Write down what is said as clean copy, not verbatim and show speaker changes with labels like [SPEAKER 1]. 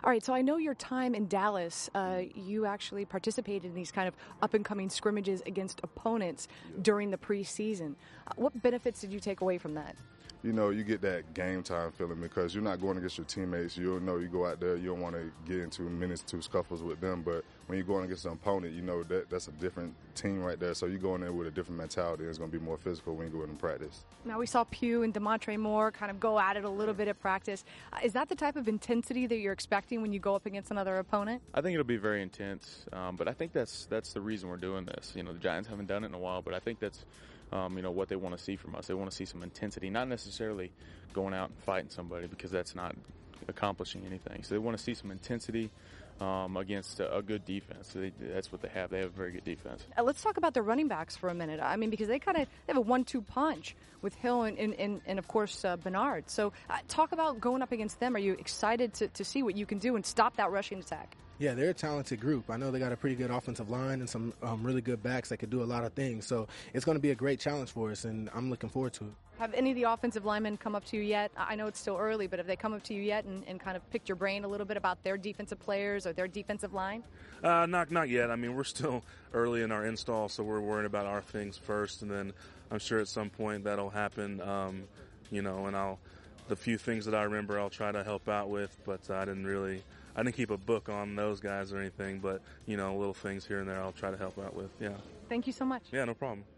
[SPEAKER 1] All right, so I know your time in Dallas, you actually participated in these kind of up-and-coming scrimmages against opponents during the preseason. What benefits did you take away from that?
[SPEAKER 2] You know, you get that game time feeling because you're not going against your teammates. You know you go out there, you don't want to get into minutes to scuffles with them. But when you're going against an opponent, you know that's a different team right there. So you're going there with a different mentality. It's going to be more physical when you go in and practice.
[SPEAKER 1] Now, we saw Pugh and Demontre Moore kind of go at it a little bit at practice. Is that the type of intensity that you're expecting when you go up against another opponent?
[SPEAKER 3] I think it'll be very intense, but I think that's the reason we're doing this. You know, the Giants haven't done it in a while, but I think that's what they want to see from us. They want to see some intensity, not necessarily going out and fighting somebody because that's not accomplishing anything. So they want to see some intensity against a good defense. So that's what they have. They have a very good defense.
[SPEAKER 1] Let's talk about the running backs for a minute. I mean, because they have a 1-2 punch with Hill and of course, Bernard. So talk about going up against them. Are you excited to see what you can do and stop that rushing attack?
[SPEAKER 4] Yeah, they're a talented group. I know they got a pretty good offensive line and some really good backs that could do a lot of things. So it's going to be a great challenge for us, and I'm looking forward to it.
[SPEAKER 1] Have any of the offensive linemen come up to you yet? I know it's still early, but have they come up to you yet and kind of picked your brain a little bit about their defensive players or their defensive line?
[SPEAKER 5] Not yet. I mean, we're still early in our install, so we're worried about our things first, and then I'm sure at some point that'll happen, and the few things that I remember I'll try to help out with, but I didn't keep a book on those guys or anything, but, little things here and there I'll try to help out with, yeah.
[SPEAKER 1] Thank you so much.
[SPEAKER 5] Yeah, no problem.